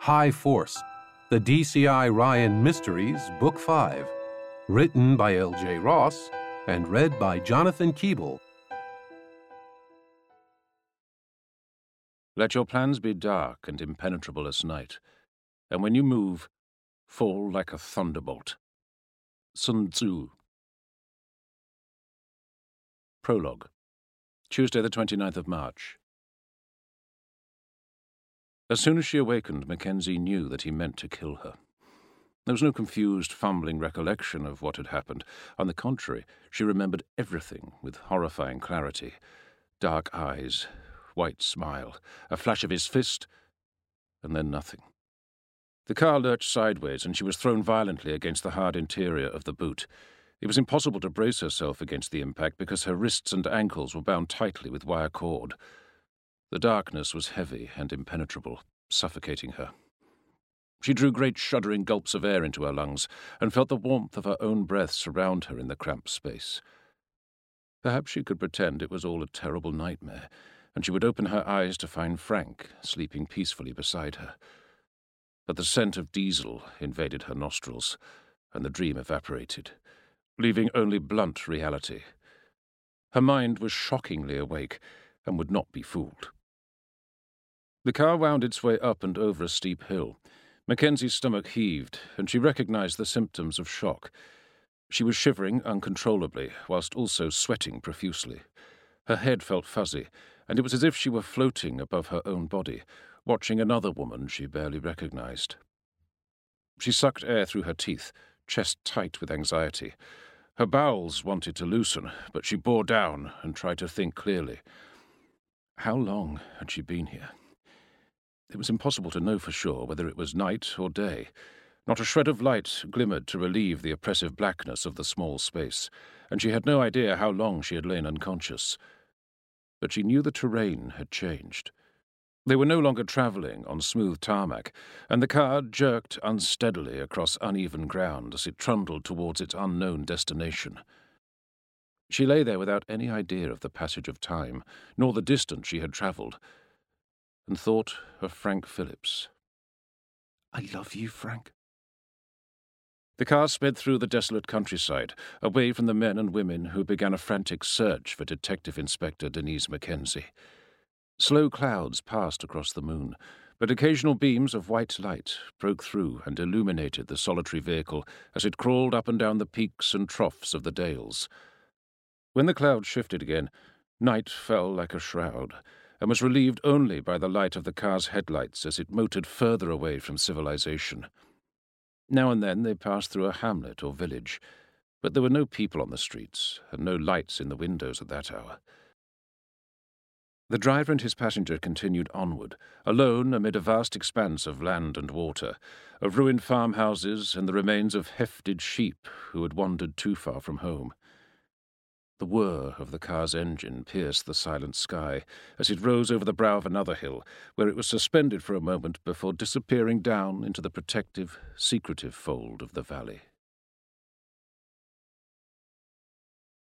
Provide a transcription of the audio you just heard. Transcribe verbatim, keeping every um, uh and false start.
High Force, the D C I Ryan Mysteries, Book five, written by L J Ross and read by Jonathan Keeble. Let your plans be dark and impenetrable as night, and when you move, fall like a thunderbolt. Sun Tzu. Prologue. Tuesday the twenty-ninth of March. As soon as she awakened, Mackenzie knew that he meant to kill her. There was no confused, fumbling recollection of what had happened. On the contrary, she remembered everything with horrifying clarity. Dark eyes, white smile, a flash of his fist, and then nothing. The car lurched sideways, and she was thrown violently against the hard interior of the boot. It was impossible to brace herself against the impact because her wrists and ankles were bound tightly with wire cord. The darkness was heavy and impenetrable, suffocating her. She drew great shuddering gulps of air into her lungs and felt the warmth of her own breath surround her in the cramped space. Perhaps she could pretend it was all a terrible nightmare, and she would open her eyes to find Frank sleeping peacefully beside her. But the scent of diesel invaded her nostrils, and the dream evaporated, leaving only blunt reality. Her mind was shockingly awake and would not be fooled. The car wound its way up and over a steep hill. Mackenzie's stomach heaved, and she recognized the symptoms of shock. She was shivering uncontrollably, whilst also sweating profusely. Her head felt fuzzy, and it was as if she were floating above her own body, watching another woman she barely recognized. She sucked air through her teeth, chest tight with anxiety. Her bowels wanted to loosen, but she bore down and tried to think clearly. How long had she been here? It was impossible to know for sure whether it was night or day. Not a shred of light glimmered to relieve the oppressive blackness of the small space, and she had no idea how long she had lain unconscious. But she knew the terrain had changed. They were no longer travelling on smooth tarmac, and the car jerked unsteadily across uneven ground as it trundled towards its unknown destination. She lay there without any idea of the passage of time, nor the distance she had travelled, and thought of Frank Phillips. "I love you, Frank." The car sped through the desolate countryside, away from the men and women who began a frantic search for Detective Inspector Denise Mackenzie. Slow clouds passed across the moon, but occasional beams of white light broke through and illuminated the solitary vehicle as it crawled up and down the peaks and troughs of the dales. When the clouds shifted again, night fell like a shroud, and was relieved only by the light of the car's headlights as it motored further away from civilization. Now and then they passed through a hamlet or village, but there were no people on the streets and no lights in the windows at that hour. The driver and his passenger continued onward, alone amid a vast expanse of land and water, of ruined farmhouses and the remains of hefted sheep who had wandered too far from home. The whir of the car's engine pierced the silent sky as it rose over the brow of another hill, where it was suspended for a moment before disappearing down into the protective, secretive fold of the valley.